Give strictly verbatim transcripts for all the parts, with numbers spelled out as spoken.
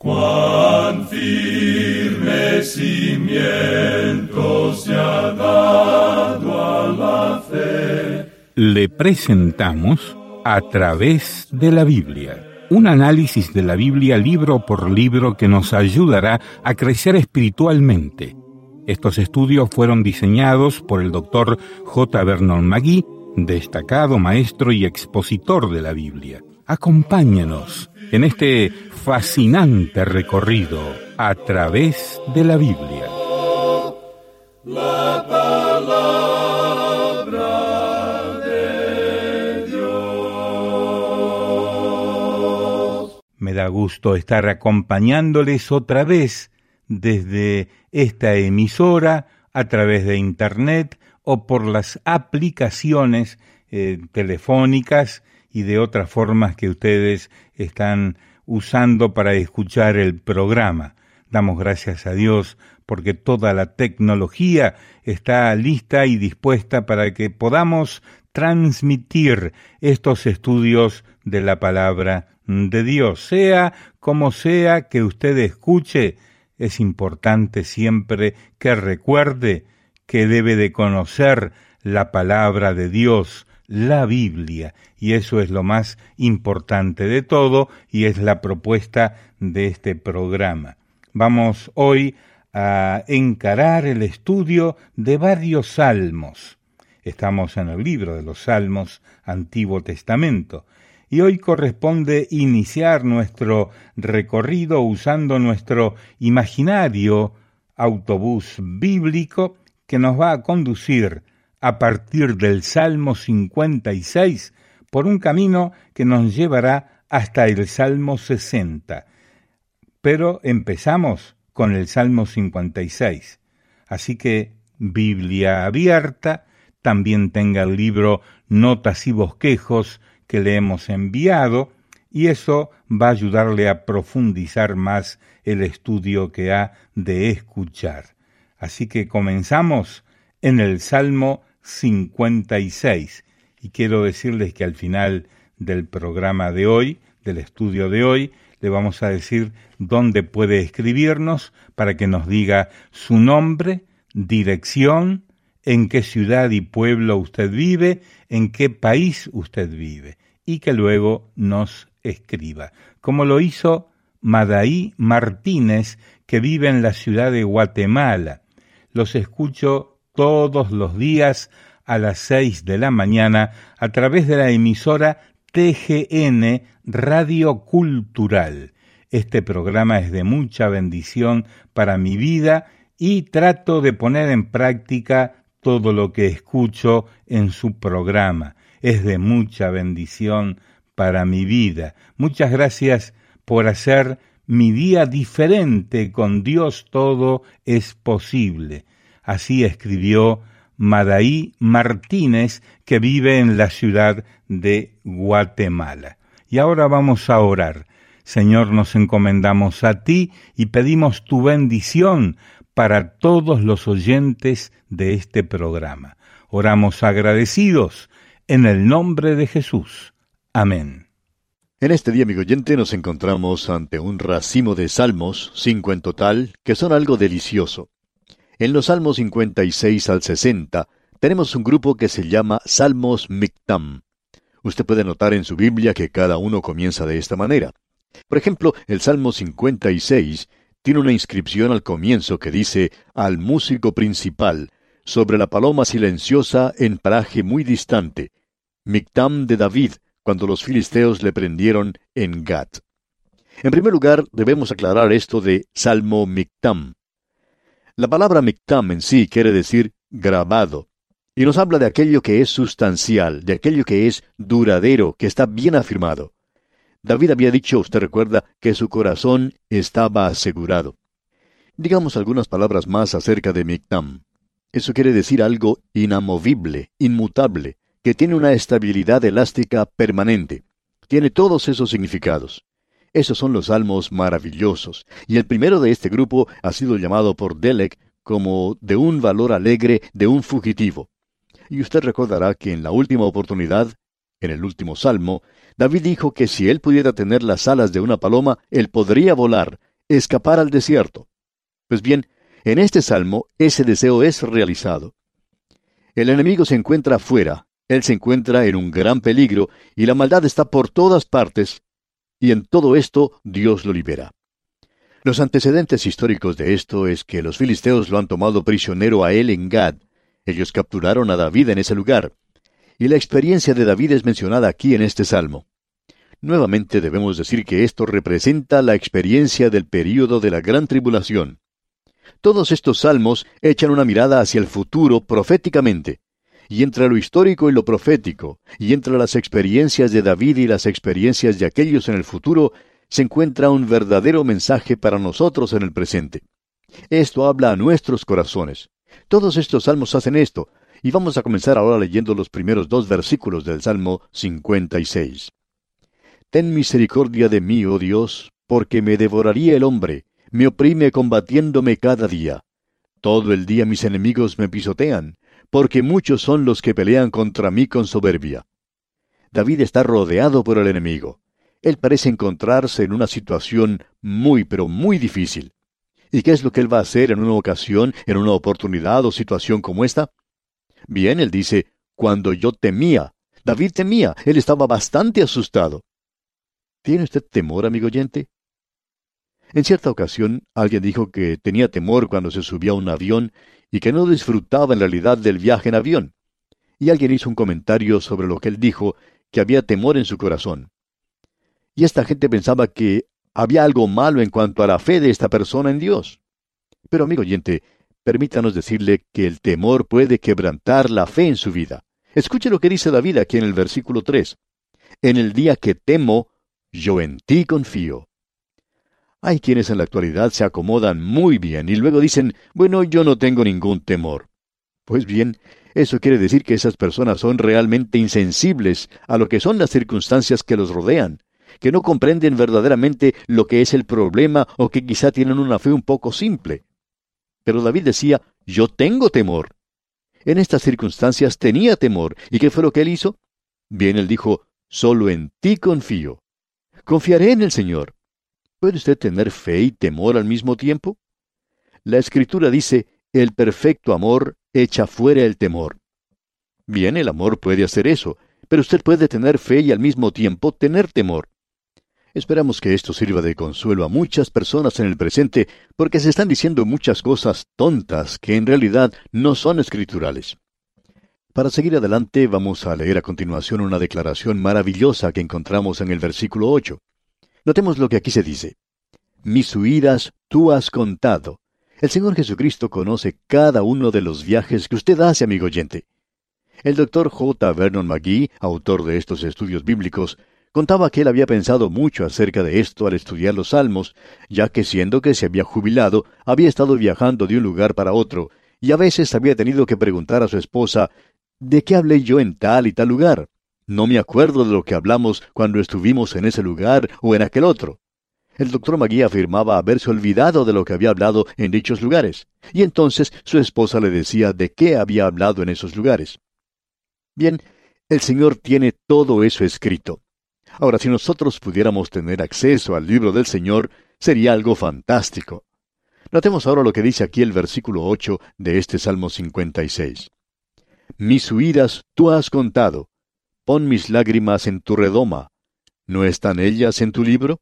Cuán firme cimiento se ha dado a la fe. Le presentamos A través de la Biblia, un análisis de la Biblia libro por libro que nos ayudará a crecer espiritualmente. Estos estudios fueron diseñados por el doctor J. Vernon McGee, destacado maestro y expositor de la Biblia. Acompáñenos en este fascinante recorrido a través de la Biblia. La palabra de Dios. Me da gusto estar acompañándoles otra vez desde esta emisora, a través de internet o por las aplicaciones eh, telefónicas y de otras formas que ustedes están usando para escuchar el programa. Damos gracias a Dios porque toda la tecnología está lista y dispuesta para que podamos transmitir estos estudios de la palabra de Dios. Sea como sea que usted escuche, es importante siempre que recuerde que debe de conocer la palabra de Dios, la Biblia, y eso es lo más importante de todo y es la propuesta de este programa. Vamos hoy a encarar el estudio de varios salmos. Estamos en el libro de los Salmos, Antiguo Testamento, y hoy corresponde iniciar nuestro recorrido usando nuestro imaginario autobús bíblico que nos va a conducir a partir del Salmo cincuenta y seis por un camino que nos llevará hasta el Salmo sesenta. Pero empezamos con el Salmo cincuenta y seis. Así que, Biblia abierta, también tenga el libro Notas y Bosquejos que le hemos enviado, y eso va a ayudarle a profundizar más el estudio que ha de escuchar. Así que comenzamos en el Salmo cincuenta y seis, y quiero decirles que al final del programa de hoy, del estudio de hoy, le vamos a decir dónde puede escribirnos para que nos diga su nombre, dirección, en qué ciudad y pueblo usted vive, en qué país usted vive, y que luego nos escriba, como lo hizo Madaí Martínez, que vive en la ciudad de Guatemala. Los escucho todos los días a las seis de la mañana a través de la emisora T G N Radio Cultural. Este programa es de mucha bendición para mi vida y trato de poner en práctica todo lo que escucho en su programa. Es de mucha bendición para mi vida. Muchas gracias por hacer mi día diferente. Con Dios todo es posible. Así escribió Madaí Martínez, que vive en la ciudad de Guatemala. Y ahora vamos a orar. Señor, nos encomendamos a ti y pedimos tu bendición para todos los oyentes de este programa. Oramos agradecidos en el nombre de Jesús. Amén. En este día, amigo oyente, nos encontramos ante un racimo de salmos, cinco en total, que son algo delicioso. En los Salmos cincuenta y seis al sesenta, tenemos un grupo que se llama Salmos Mictam. Usted puede notar en su Biblia que cada uno comienza de esta manera. Por ejemplo, el Salmo cincuenta y seis tiene una inscripción al comienzo que dice, al músico principal, sobre la paloma silenciosa en paraje muy distante, Mictam de David, cuando los filisteos le prendieron en Gat. En primer lugar, debemos aclarar esto de Salmo Mictam. La palabra Mictam en sí quiere decir grabado, y nos habla de aquello que es sustancial, de aquello que es duradero, que está bien afirmado. David había dicho, usted recuerda, que su corazón estaba asegurado. Digamos algunas palabras más acerca de Mictam. Eso quiere decir algo inamovible, inmutable, que tiene una estabilidad elástica permanente. Tiene todos esos significados. Esos son los salmos maravillosos, y el primero de este grupo ha sido llamado por Dellek como de un valor alegre de un fugitivo. Y usted recordará que en la última oportunidad, en el último salmo, David dijo que si él pudiera tener las alas de una paloma, él podría volar, escapar al desierto. Pues bien, en este salmo ese deseo es realizado. El enemigo se encuentra afuera, él se encuentra en un gran peligro y la maldad está por todas partes, y en todo esto Dios lo libera. Los antecedentes históricos de esto es que los filisteos lo han tomado prisionero a él en Gad. Ellos capturaron a David en ese lugar. Y la experiencia de David es mencionada aquí en este salmo. Nuevamente debemos decir que esto representa la experiencia del período de la gran tribulación. Todos estos salmos echan una mirada hacia el futuro proféticamente. Y entre lo histórico y lo profético, y entre las experiencias de David y las experiencias de aquellos en el futuro, se encuentra un verdadero mensaje para nosotros en el presente. Esto habla a nuestros corazones. Todos estos salmos hacen esto, y vamos a comenzar ahora leyendo los primeros dos versículos del Salmo cincuenta y seis. Ten misericordia de mí, oh Dios, porque me devoraría el hombre, me oprime combatiéndome cada día. Todo el día mis enemigos me pisotean, porque muchos son los que pelean contra mí con soberbia. David está rodeado por el enemigo. Él parece encontrarse en una situación muy, pero muy difícil. ¿Y qué es lo que él va a hacer en una ocasión, en una oportunidad o situación como esta? Bien, él dice, cuando yo temía. David temía, él estaba bastante asustado. ¿Tiene usted temor, amigo oyente? En cierta ocasión, alguien dijo que tenía temor cuando se subía a un avión y que no disfrutaba en realidad del viaje en avión. Y alguien hizo un comentario sobre lo que él dijo, que había temor en su corazón. Y esta gente pensaba que había algo malo en cuanto a la fe de esta persona en Dios. Pero, amigo oyente, permítanos decirle que el temor puede quebrantar la fe en su vida. Escuche lo que dice David aquí en el versículo tres. En el día que temo, yo en ti confío. Hay quienes en la actualidad se acomodan muy bien y luego dicen, bueno, yo no tengo ningún temor. Pues bien, eso quiere decir que esas personas son realmente insensibles a lo que son las circunstancias que los rodean, que no comprenden verdaderamente lo que es el problema o que quizá tienen una fe un poco simple. Pero David decía, yo tengo temor. En estas circunstancias tenía temor. ¿Y qué fue lo que él hizo? Bien, él dijo, solo en ti confío. Confiaré en el Señor. ¿Puede usted tener fe y temor al mismo tiempo? La Escritura dice, el perfecto amor echa fuera el temor. Bien, el amor puede hacer eso, pero usted puede tener fe y al mismo tiempo tener temor. Esperamos que esto sirva de consuelo a muchas personas en el presente, porque se están diciendo muchas cosas tontas que en realidad no son escriturales. Para seguir adelante, vamos a leer a continuación una declaración maravillosa que encontramos en el versículo ocho. Notemos lo que aquí se dice. Mis huidas tú has contado. El Señor Jesucristo conoce cada uno de los viajes que usted hace, amigo oyente. El doctor J. Vernon McGee, autor de estos estudios bíblicos, contaba que él había pensado mucho acerca de esto al estudiar los Salmos, ya que siendo que se había jubilado, había estado viajando de un lugar para otro, y a veces había tenido que preguntar a su esposa, ¿de qué hablé yo en tal y tal lugar? No me acuerdo de lo que hablamos cuando estuvimos en ese lugar o en aquel otro. El doctor McGee afirmaba haberse olvidado de lo que había hablado en dichos lugares, y entonces su esposa le decía de qué había hablado en esos lugares. Bien, el Señor tiene todo eso escrito. Ahora, si nosotros pudiéramos tener acceso al libro del Señor, sería algo fantástico. Notemos ahora lo que dice aquí el versículo ocho de este Salmo cincuenta y seis. Mis huidas tú has contado. Pon mis lágrimas en tu redoma. ¿No están ellas en tu libro?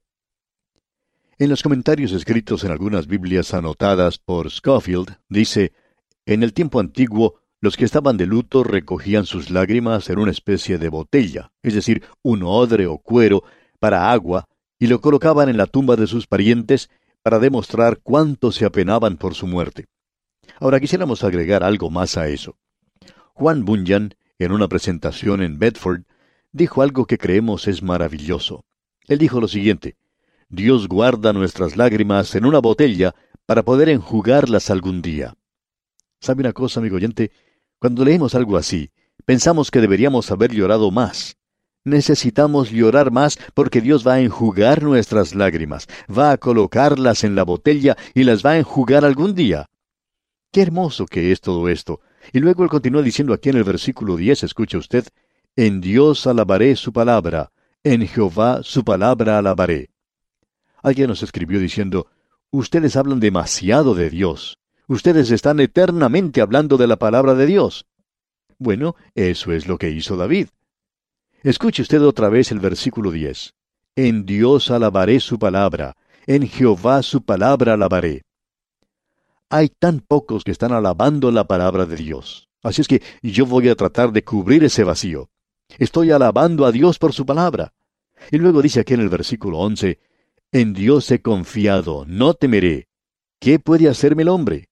En los comentarios escritos en algunas Biblias anotadas por Scofield, dice, en el tiempo antiguo, los que estaban de luto recogían sus lágrimas en una especie de botella, es decir, un odre o cuero, para agua, y lo colocaban en la tumba de sus parientes para demostrar cuánto se apenaban por su muerte. Ahora quisiéramos agregar algo más a eso. Juan Bunyan, en una presentación en Bedford, dijo algo que creemos es maravilloso. Él dijo lo siguiente, Dios guarda nuestras lágrimas en una botella para poder enjugarlas algún día. ¿Sabe una cosa, amigo oyente? Cuando leemos algo así, pensamos que deberíamos haber llorado más. Necesitamos llorar más porque Dios va a enjugar nuestras lágrimas, va a colocarlas en la botella y las va a enjugar algún día. Qué hermoso que es todo esto. Y luego él continúa diciendo aquí en el versículo diez, escuche usted, en Dios alabaré su palabra, en Jehová su palabra alabaré. Alguien nos escribió diciendo, Ustedes hablan demasiado de Dios. Ustedes están eternamente hablando de la palabra de Dios. Bueno, eso es lo que hizo David. Escuche usted otra vez el versículo diez. En Dios alabaré su palabra, en Jehová su palabra alabaré. Hay tan pocos que están alabando la palabra de Dios. Así es que yo voy a tratar de cubrir ese vacío. Estoy alabando a Dios por su palabra. Y luego dice aquí en el versículo once, en Dios he confiado, no temeré. ¿Qué puede hacerme el hombre?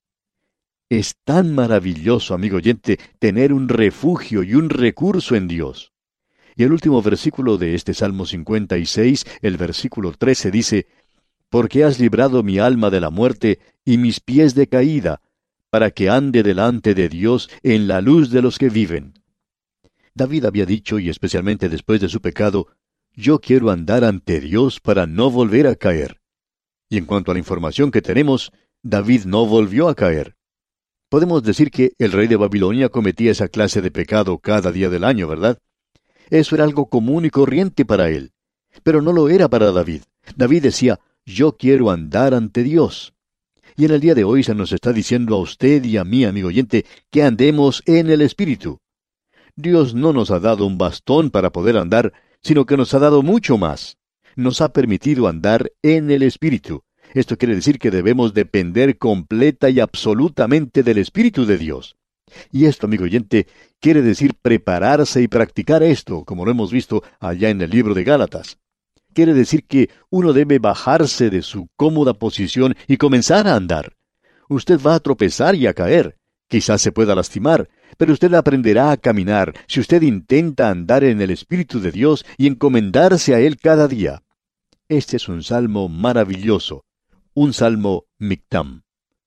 Es tan maravilloso, amigo oyente, tener un refugio y un recurso en Dios. Y el último versículo de este Salmo cincuenta y seis, el versículo trece, dice, porque has librado mi alma de la muerte y mis pies de caída, para que ande delante de Dios en la luz de los que viven. David había dicho, y especialmente después de su pecado, yo quiero andar ante Dios para no volver a caer. Y en cuanto a la información que tenemos, David no volvió a caer. Podemos decir que el rey de Babilonia cometía esa clase de pecado cada día del año, ¿verdad? Eso era algo común y corriente para él. Pero no lo era para David. David decía, yo quiero andar ante Dios. Y en el día de hoy se nos está diciendo a usted y a mí, amigo oyente, que andemos en el Espíritu. Dios no nos ha dado un bastón para poder andar, sino que nos ha dado mucho más. Nos ha permitido andar en el Espíritu. Esto quiere decir que debemos depender completa y absolutamente del Espíritu de Dios. Y esto, amigo oyente, quiere decir prepararse y practicar esto, como lo hemos visto allá en el libro de Gálatas. Quiere decir que uno debe bajarse de su cómoda posición y comenzar a andar. Usted va a tropezar y a caer. Quizás se pueda lastimar, pero usted aprenderá a caminar si usted intenta andar en el Espíritu de Dios y encomendarse a Él cada día. Este es un salmo maravilloso, un salmo Mictam.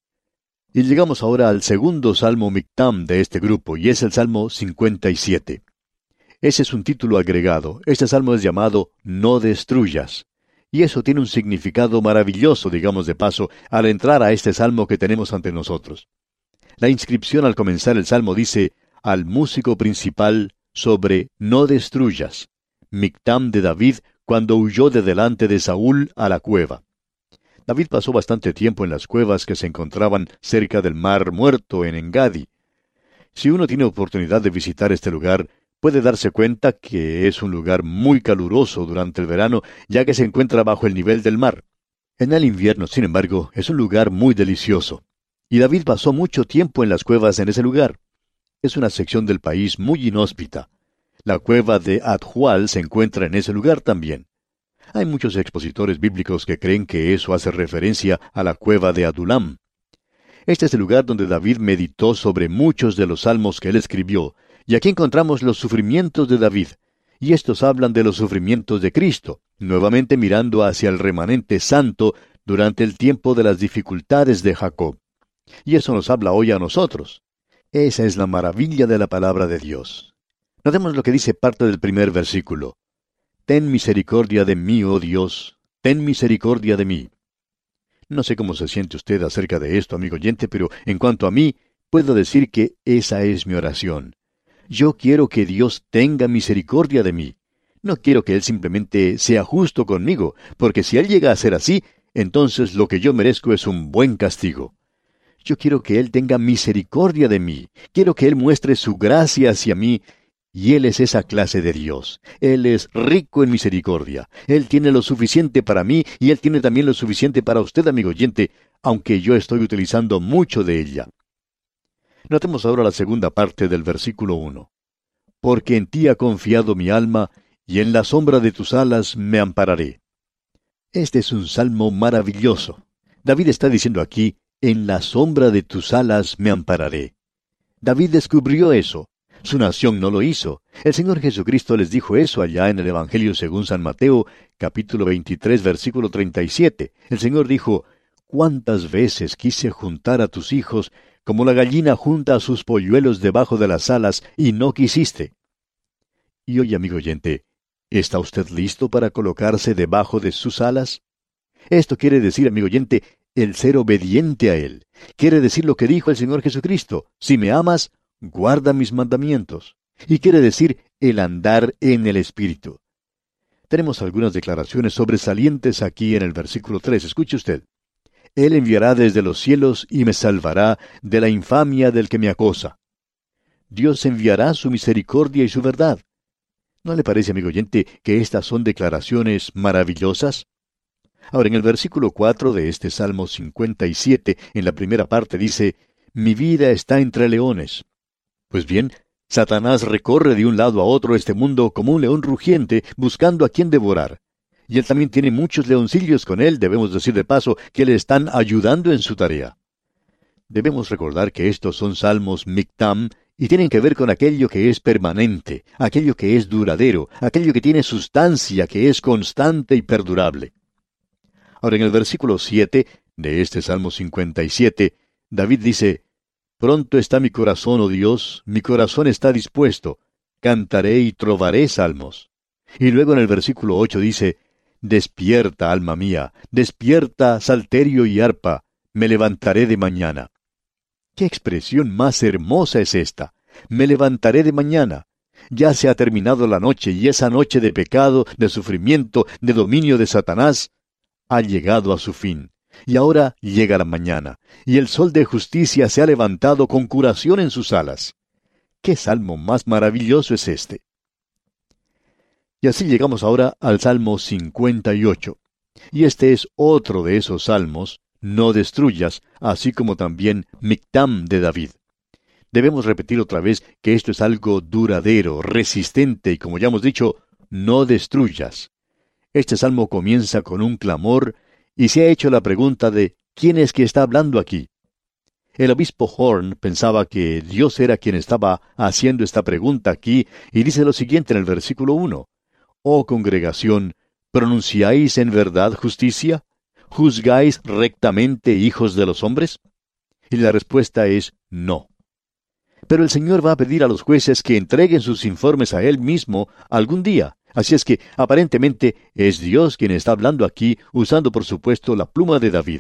Y llegamos ahora al segundo salmo Mictam de este grupo, y es el Salmo cincuenta y siete. Ese es un título agregado. Este salmo es llamado No destruyas. Y eso tiene un significado maravilloso, digamos de paso, al entrar a este salmo que tenemos ante nosotros. La inscripción al comenzar el salmo dice, al músico principal sobre No destruyas. Mictam de David cuando huyó de delante de Saúl a la cueva. David pasó bastante tiempo en las cuevas que se encontraban cerca del Mar Muerto en Engadi. Si uno tiene oportunidad de visitar este lugar, puede darse cuenta que es un lugar muy caluroso durante el verano, ya que se encuentra bajo el nivel del mar. En el invierno, sin embargo, es un lugar muy delicioso. Y David pasó mucho tiempo en las cuevas en ese lugar. Es una sección del país muy inhóspita. La cueva de Adjual se encuentra en ese lugar también. Hay muchos expositores bíblicos que creen que eso hace referencia a la cueva de Adulam. Este es el lugar donde David meditó sobre muchos de los salmos que él escribió, y aquí encontramos los sufrimientos de David, y estos hablan de los sufrimientos de Cristo, nuevamente mirando hacia el remanente santo durante el tiempo de las dificultades de Jacob. Y eso nos habla hoy a nosotros. Esa es la maravilla de la palabra de Dios. Notemos lo que dice parte del primer versículo. Ten misericordia de mí, oh Dios, ten misericordia de mí. No sé cómo se siente usted acerca de esto, amigo oyente, pero en cuanto a mí, puedo decir que esa es mi oración. Yo quiero que Dios tenga misericordia de mí. No quiero que Él simplemente sea justo conmigo, porque si Él llega a ser así, entonces lo que yo merezco es un buen castigo. Yo quiero que Él tenga misericordia de mí. Quiero que Él muestre su gracia hacia mí. Y Él es esa clase de Dios. Él es rico en misericordia. Él tiene lo suficiente para mí y Él tiene también lo suficiente para usted, amigo oyente, aunque yo estoy utilizando mucho de ella. Notemos ahora la segunda parte del versículo uno. Porque en ti ha confiado mi alma, y en la sombra de tus alas me ampararé. Este es un salmo maravilloso. David está diciendo aquí, en la sombra de tus alas me ampararé. David descubrió eso. Su nación no lo hizo. El Señor Jesucristo les dijo eso allá en el Evangelio según San Mateo, capítulo veintitrés, versículo treinta y siete. El Señor dijo, «¿Cuántas veces quise juntar a tus hijos, como la gallina junta a sus polluelos debajo de las alas, y no quisiste?» Y hoy, amigo oyente, ¿está usted listo para colocarse debajo de sus alas? Esto quiere decir, amigo oyente, el ser obediente a Él. Quiere decir lo que dijo el Señor Jesucristo, «Si me amas, guarda mis mandamientos». Y quiere decir el andar en el Espíritu. Tenemos algunas declaraciones sobresalientes aquí en el versículo tres. Escuche usted. Él enviará desde los cielos y me salvará de la infamia del que me acosa. Dios enviará su misericordia y su verdad. ¿No le parece, amigo oyente, que estas son declaraciones maravillosas? Ahora, en el versículo cuatro de este Salmo cincuenta y siete, en la primera parte dice, «Mi vida está entre leones». Pues bien, Satanás recorre de un lado a otro este mundo como un león rugiente, buscando a quien devorar. Y él también tiene muchos leoncillos con él, debemos decir de paso, que le están ayudando en su tarea. Debemos recordar que estos son salmos Mictam, y tienen que ver con aquello que es permanente, aquello que es duradero, aquello que tiene sustancia, que es constante y perdurable. Ahora, en el versículo siete de este Salmo cincuenta y siete, David dice, «Pronto está mi corazón, oh Dios, mi corazón está dispuesto, cantaré y trovaré salmos». Y luego en el versículo ocho dice, «Despierta, alma mía, despierta, salterio y arpa, me levantaré de mañana». ¡Qué expresión más hermosa es esta! Me levantaré de mañana. Ya se ha terminado la noche, y esa noche de pecado, de sufrimiento, de dominio de Satanás, ha llegado a su fin. Y ahora llega la mañana, y el sol de justicia se ha levantado con curación en sus alas. ¡Qué salmo más maravilloso es este! Y así llegamos ahora al Salmo cincuenta y ocho. Y este es otro de esos salmos, no destruyas, así como también Mictam de David. Debemos repetir otra vez que esto es algo duradero, resistente, y como ya hemos dicho, no destruyas. Este salmo comienza con un clamor, y se ha hecho la pregunta de ¿quién es que está hablando aquí? El obispo Horn pensaba que Dios era quien estaba haciendo esta pregunta aquí, y dice lo siguiente en el versículo uno. «Oh congregación, ¿pronunciáis en verdad justicia? ¿Juzgáis rectamente, hijos de los hombres?» Y la respuesta es no. Pero el Señor va a pedir a los jueces que entreguen sus informes a Él mismo algún día. Así es que, aparentemente, es Dios quien está hablando aquí, usando por supuesto la pluma de David.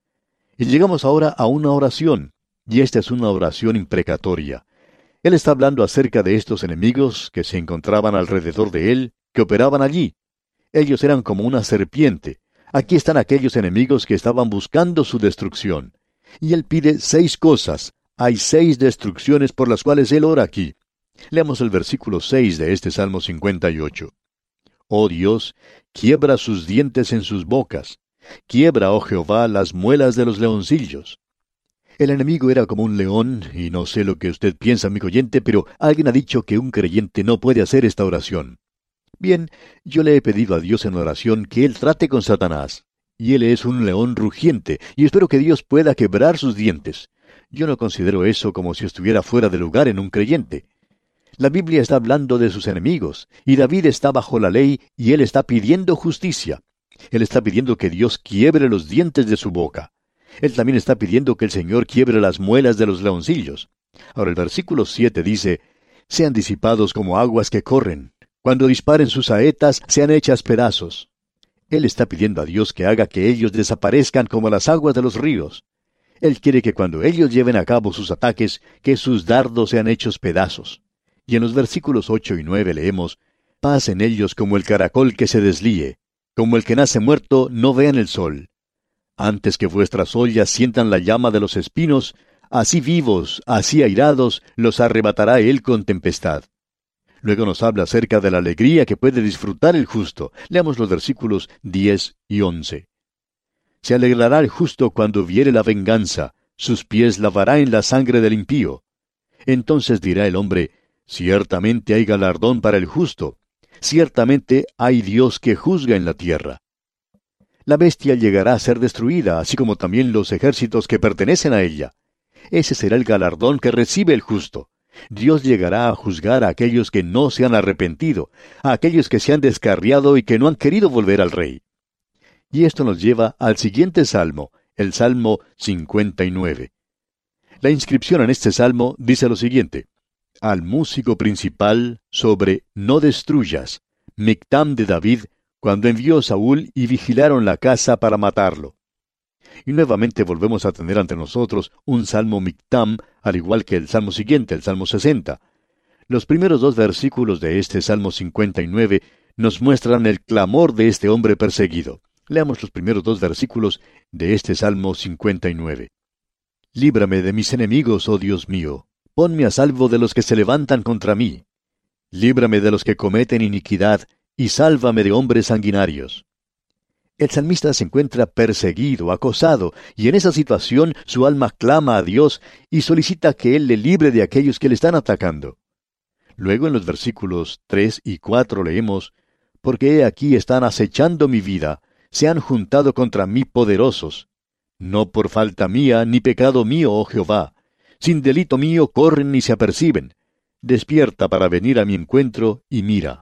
Y llegamos ahora a una oración, y esta es una oración imprecatoria. Él está hablando acerca de estos enemigos que se encontraban alrededor de él, que operaban allí. Ellos eran como una serpiente. Aquí están aquellos enemigos que estaban buscando su destrucción. Y él pide seis cosas. Hay seis destrucciones por las cuales él ora aquí. Leamos el versículo seis de este Salmo cincuenta y ocho. «Oh Dios, quiebra sus dientes en sus bocas. Quiebra, oh Jehová, las muelas de los leoncillos». El enemigo era como un león, y no sé lo que usted piensa, amigo oyente, pero alguien ha dicho que un creyente no puede hacer esta oración. Bien, yo le he pedido a Dios en oración que Él trate con Satanás. Y Él es un león rugiente, y espero que Dios pueda quebrar sus dientes. Yo no considero eso como si estuviera fuera de lugar en un creyente. La Biblia está hablando de sus enemigos, y David está bajo la ley, y él está pidiendo justicia. Él está pidiendo que Dios quiebre los dientes de su boca. Él también está pidiendo que el Señor quiebre las muelas de los leoncillos. Ahora el versículo siete dice, «Sean disipados como aguas que corren. Cuando disparen sus saetas, sean hechas pedazos». Él está pidiendo a Dios que haga que ellos desaparezcan como las aguas de los ríos. Él quiere que cuando ellos lleven a cabo sus ataques, que sus dardos sean hechos pedazos. Y en los versículos ocho y nueve leemos, «Pasen ellos como el caracol que se deslíe, como el que nace muerto no vean el sol. Antes que vuestras ollas sientan la llama de los espinos, así vivos, así airados, los arrebatará él con tempestad». Luego nos habla acerca de la alegría que puede disfrutar el justo. Leamos los versículos diez y once. «Se alegrará el justo cuando viere la venganza, sus pies lavará en la sangre del impío. Entonces dirá el hombre, ciertamente hay galardón para el justo, ciertamente hay Dios que juzga en la tierra». La bestia llegará a ser destruida, así como también los ejércitos que pertenecen a ella. Ese será el galardón que recibe el justo. Dios llegará a juzgar a aquellos que no se han arrepentido, a aquellos que se han descarriado y que no han querido volver al Rey. Y esto nos lleva al siguiente salmo, el Salmo cincuenta y nueve. La inscripción en este salmo dice lo siguiente: «Al músico principal sobre no destruyas, Mictam de David, cuando envió Saúl y vigilaron la casa para matarlo». Y nuevamente volvemos a tener ante nosotros un salmo Mictam, al igual que el salmo siguiente, el salmo sesenta. Los primeros dos versículos de este salmo cincuenta y nueve nos muestran el clamor de este hombre perseguido. Leamos los primeros dos versículos de este Salmo cincuenta y nueve. Líbrame de mis enemigos, oh Dios mío. Ponme a salvo de los que se levantan contra mí. Líbrame de los que cometen iniquidad, y sálvame de hombres sanguinarios. El salmista se encuentra perseguido, acosado, y en esa situación su alma clama a Dios y solicita que Él le libre de aquellos que le están atacando. Luego en los versículos tres y cuatro leemos, porque he aquí están acechando mi vida, se han juntado contra mí poderosos. No por falta mía ni pecado mío, oh Jehová. Sin delito mío corren y se aperciben. Despierta para venir a mi encuentro y mira.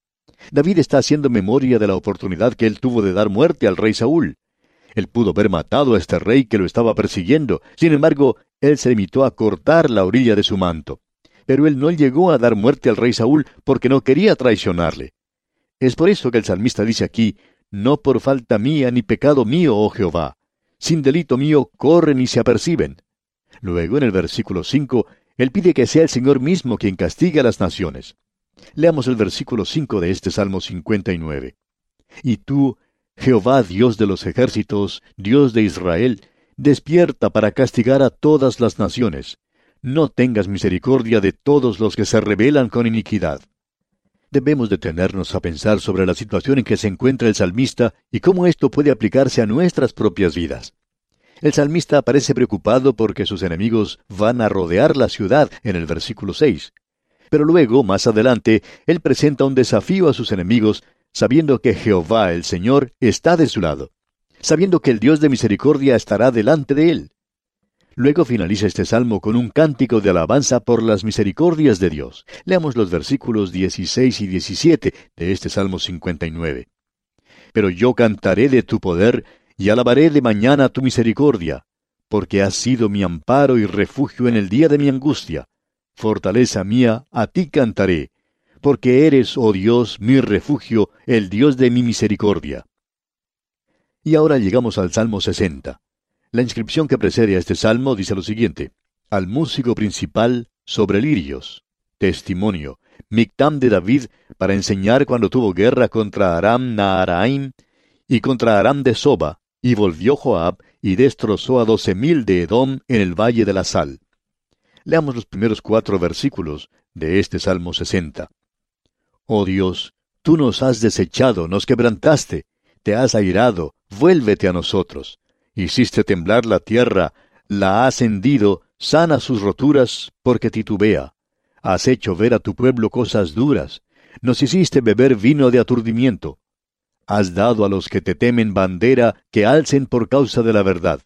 David está haciendo memoria de la oportunidad que él tuvo de dar muerte al rey Saúl. Él pudo haber matado a este rey que lo estaba persiguiendo. Sin embargo, él se limitó a cortar la orilla de su manto. Pero él no llegó a dar muerte al rey Saúl porque no quería traicionarle. Es por eso que el salmista dice aquí, no por falta mía ni pecado mío, oh Jehová. Sin delito mío corren y se aperciben. Luego, en el versículo cinco, él pide que sea el Señor mismo quien castigue a las naciones. Leamos el versículo cinco de este Salmo cincuenta y nueve. Y tú, Jehová Dios de los ejércitos, Dios de Israel, despierta para castigar a todas las naciones. No tengas misericordia de todos los que se rebelan con iniquidad. Debemos detenernos a pensar sobre la situación en que se encuentra el salmista y cómo esto puede aplicarse a nuestras propias vidas. El salmista parece preocupado porque sus enemigos van a rodear la ciudad en el versículo seis. Pero luego, más adelante, él presenta un desafío a sus enemigos, sabiendo que Jehová, el Señor, está de su lado, sabiendo que el Dios de misericordia estará delante de él. Luego finaliza este salmo con un cántico de alabanza por las misericordias de Dios. Leamos los versículos dieciséis y diecisiete de este Salmo cincuenta y nueve. Pero yo cantaré de tu poder, y alabaré de mañana tu misericordia, porque has sido mi amparo y refugio en el día de mi angustia. Fortaleza mía, a ti cantaré, porque eres, oh Dios, mi refugio, el Dios de mi misericordia. Y ahora llegamos al Salmo sesenta. La inscripción que precede a este salmo dice lo siguiente: al músico principal sobre lirios. Testimonio. Mictam de David para enseñar cuando tuvo guerra contra Aram Naharaim y contra Aram de Soba, y volvió Joab y destrozó a doce mil de Edom en el valle de la sal. Leamos los primeros cuatro versículos de este Salmo sesenta. Oh Dios, tú nos has desechado, nos quebrantaste, te has airado, vuélvete a nosotros. Hiciste temblar la tierra, la has hendido, sana sus roturas, porque titubea. Has hecho ver a tu pueblo cosas duras, nos hiciste beber vino de aturdimiento. Has dado a los que te temen bandera que alcen por causa de la verdad.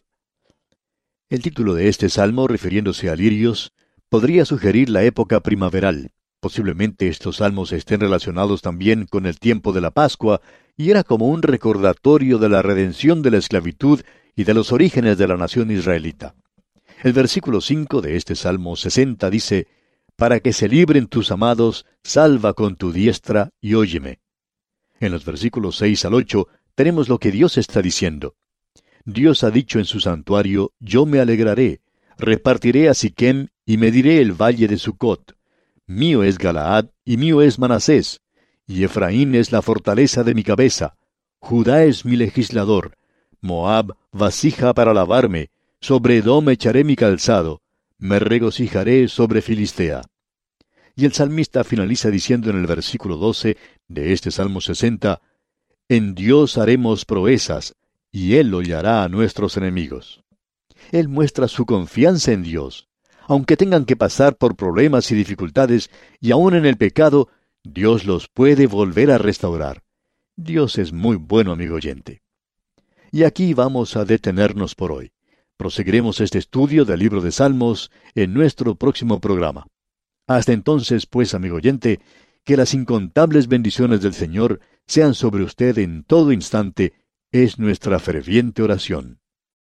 El título de este salmo, refiriéndose a lirios, podría sugerir la época primaveral. Posiblemente estos salmos estén relacionados también con el tiempo de la Pascua, y era como un recordatorio de la redención de la esclavitud y de los orígenes de la nación israelita. El versículo cinco de este Salmo sesenta dice, para que se libren tus amados, salva con tu diestra y óyeme. En los versículos seis al ocho tenemos lo que Dios está diciendo. Dios ha dicho en su santuario, yo me alegraré, repartiré a Siquem y mediré el valle de Sucot. Mío es Galaad y mío es Manasés, y Efraín es la fortaleza de mi cabeza. Judá es mi legislador. Moab, vasija para lavarme. Sobre Edom echaré mi calzado. Me regocijaré sobre Filistea. Y el salmista finaliza diciendo en el versículo doce de este Salmo sesenta, en Dios haremos proezas, y Él hollará a nuestros enemigos. Él muestra su confianza en Dios. Aunque tengan que pasar por problemas y dificultades, y aún en el pecado, Dios los puede volver a restaurar. Dios es muy bueno, amigo oyente. Y aquí vamos a detenernos por hoy. Proseguiremos este estudio del libro de Salmos en nuestro próximo programa. Hasta entonces, pues, amigo oyente, que las incontables bendiciones del Señor sean sobre usted en todo instante, es nuestra ferviente oración.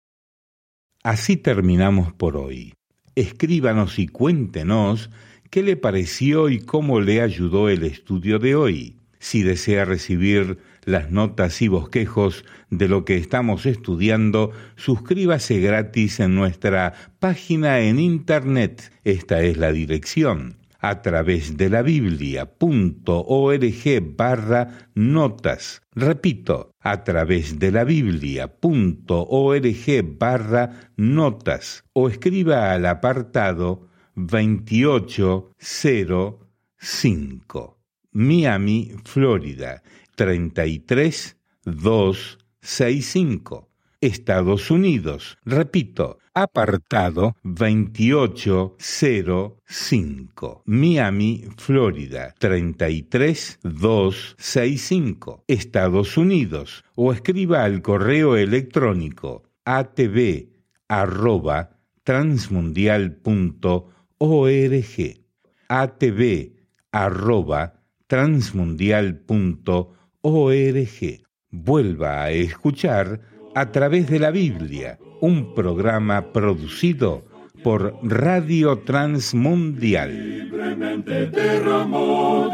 Así terminamos por hoy. Escríbanos y cuéntenos qué le pareció y cómo le ayudó el estudio de hoy. Si desea recibir las notas y bosquejos de lo que estamos estudiando, suscríbase gratis en nuestra página en internet. Esta es la dirección: a través de la biblia.org barra notas. Repito, a través de la biblia.org barra notas o escriba al apartado veintiocho cero cinco, Miami, Florida, treinta y tres mil doscientos sesenta y cinco, Estados Unidos. Repito, apartado veintiocho cero cinco, Miami, Florida, treinta y tres mil doscientos sesenta y cinco, Estados Unidos. O escriba al correo electrónico atv arroba transmundial punto org, atv arroba transmundial punto org. Vuelva a escuchar A través de la Biblia, un programa producido por Radio Transmundial. Libremente derramó,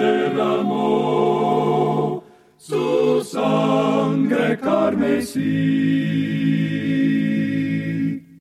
derramó su sangre carmesí.